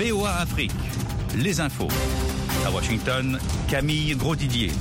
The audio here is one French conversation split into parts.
VOA Afrique, les infos. À Washington, Camille Grosdidier.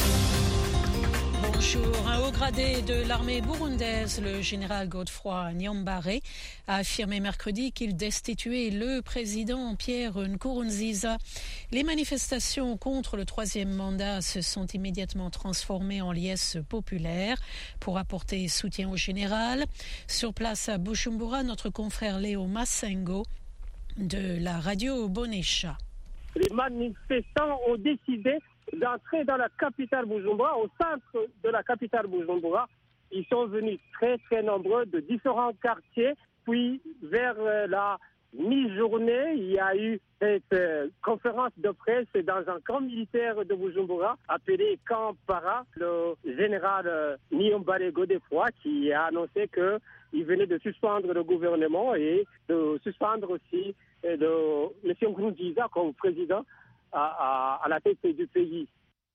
Bonjour. Un haut gradé de l'armée burundaise, le général Godefroy Niyombare, a affirmé mercredi qu'il destituait le président Pierre Nkurunziza. Les manifestations contre le troisième mandat se sont immédiatement transformées en liesse populaire pour apporter soutien au général. Sur place à Bujumbura, notre confrère Léo Massengo de la radio Bonesha. Les manifestants ont décidé d'entrer dans la capitale Bujumbura, au centre de la capitale Bujumbura. Ils sont venus très très nombreux de différents quartiers. Puis vers la mi-journée, il y a eu cette conférence de presse dans un camp militaire de Bujumbura appelé Camp Para. Le général Niyombare Godefroy qui a annoncé qu'il venait de suspendre le gouvernement et de suspendre aussi M. Nkurunziza comme président à la tête du pays.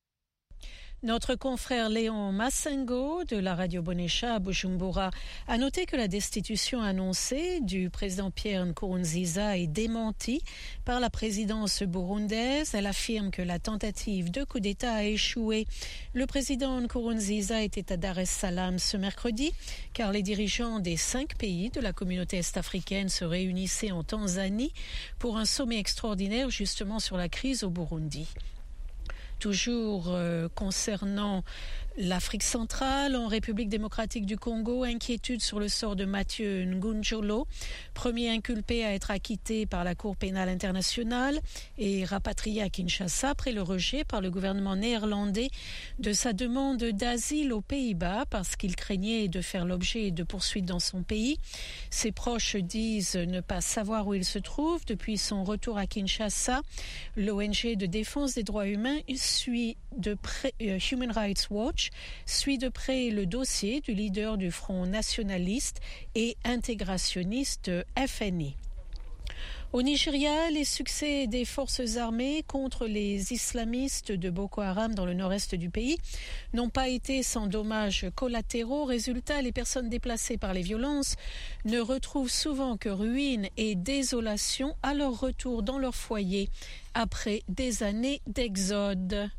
Notre confrère Léon Massengo de la radio Bonesha à Bujumbura a noté que la destitution annoncée du président Pierre Nkurunziza est démentie par la présidence burundaise. Elle affirme que la tentative de coup d'État a échoué. Le président Nkurunziza était à Dar es Salaam ce mercredi car les dirigeants des 5 pays de la communauté est-africaine se réunissaient en Tanzanie pour un sommet extraordinaire justement sur la crise au Burundi. Toujours concernant l'Afrique centrale, en République démocratique du Congo, inquiétude sur le sort de Mathieu Ngunjolo, premier inculpé à être acquitté par la Cour pénale internationale et rapatrié à Kinshasa après le rejet par le gouvernement néerlandais de sa demande d'asile aux Pays-Bas parce qu'il craignait de faire l'objet de poursuites dans son pays. Ses proches disent ne pas savoir où il se trouve depuis son retour à Kinshasa. L'ONG de défense des droits humains suit de près Human Rights Watch suit de près le dossier du leader du Front nationaliste et intégrationniste FNI. Au Nigeria, les succès des forces armées contre les islamistes de Boko Haram dans le nord-est du pays n'ont pas été sans dommages collatéraux. Résultat, les personnes déplacées par les violences ne retrouvent souvent que ruines et désolation à leur retour dans leur foyer après des années d'exode.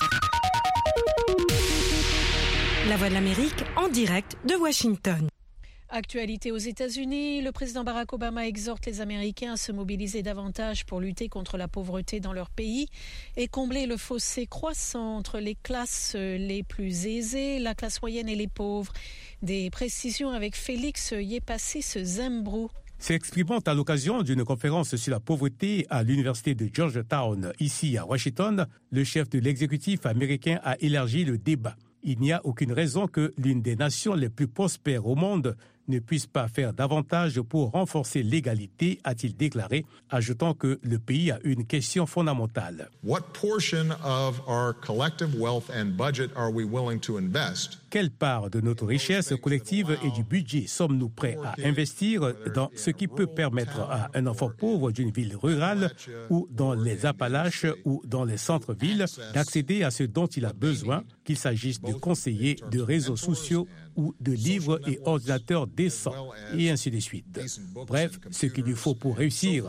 La Voix de l'Amérique en direct de Washington. Actualité aux États-Unis, le président Barack Obama exhorte les Américains à se mobiliser davantage pour lutter contre la pauvreté dans leur pays et combler le fossé croissant entre les classes les plus aisées, la classe moyenne et les pauvres. Des précisions avec Félix Yepassis Zembrou. S'exprimant à l'occasion d'une conférence sur la pauvreté à l'université de Georgetown, ici à Washington, le chef de l'exécutif américain a élargi le débat. Il n'y a aucune raison que l'une des nations les plus prospères au monde ne puisse pas faire davantage pour renforcer l'égalité, a-t-il déclaré, ajoutant que le pays a une question fondamentale. What portion of our collective wealth and budget are we willing to invest? Quelle part de notre richesse collective et du budget sommes-nous prêts à investir dans ce qui peut permettre à un enfant pauvre d'une ville rurale ou dans les Appalaches ou dans les centres-villes d'accéder à ce dont il a besoin, qu'il s'agisse de conseillers, de réseaux sociaux ou de livres et ordinateurs décents, et ainsi de suite. Bref, ce qu'il lui faut pour réussir.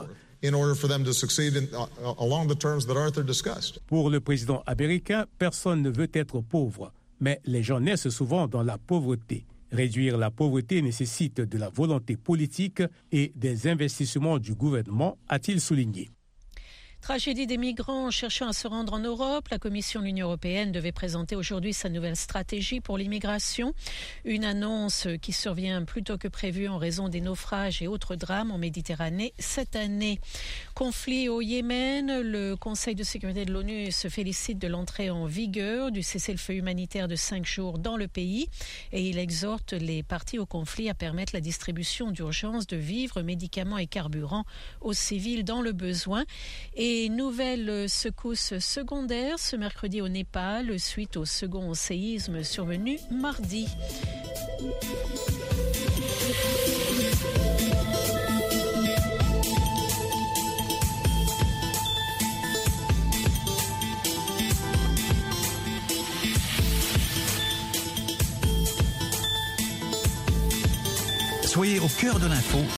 Pour le président américain, personne ne veut être pauvre, mais les gens naissent souvent dans la pauvreté. Réduire la pauvreté nécessite de la volonté politique et des investissements du gouvernement, a-t-il souligné. Tragédie des migrants cherchant à se rendre en Europe. La Commission de l'Union européenne devait présenter aujourd'hui sa nouvelle stratégie pour l'immigration. Une annonce qui survient plus tôt que prévu en raison des naufrages et autres drames en Méditerranée cette année. Conflit au Yémen. Le Conseil de sécurité de l'ONU se félicite de l'entrée en vigueur du cessez-le-feu humanitaire de 5 jours dans le pays et il exhorte les parties au conflit à permettre la distribution d'urgence de vivres, médicaments et carburants aux civils dans le besoin. Et nouvelle secousse secondaire ce mercredi au Népal suite au second séisme survenu mardi. Soyez au cœur de l'info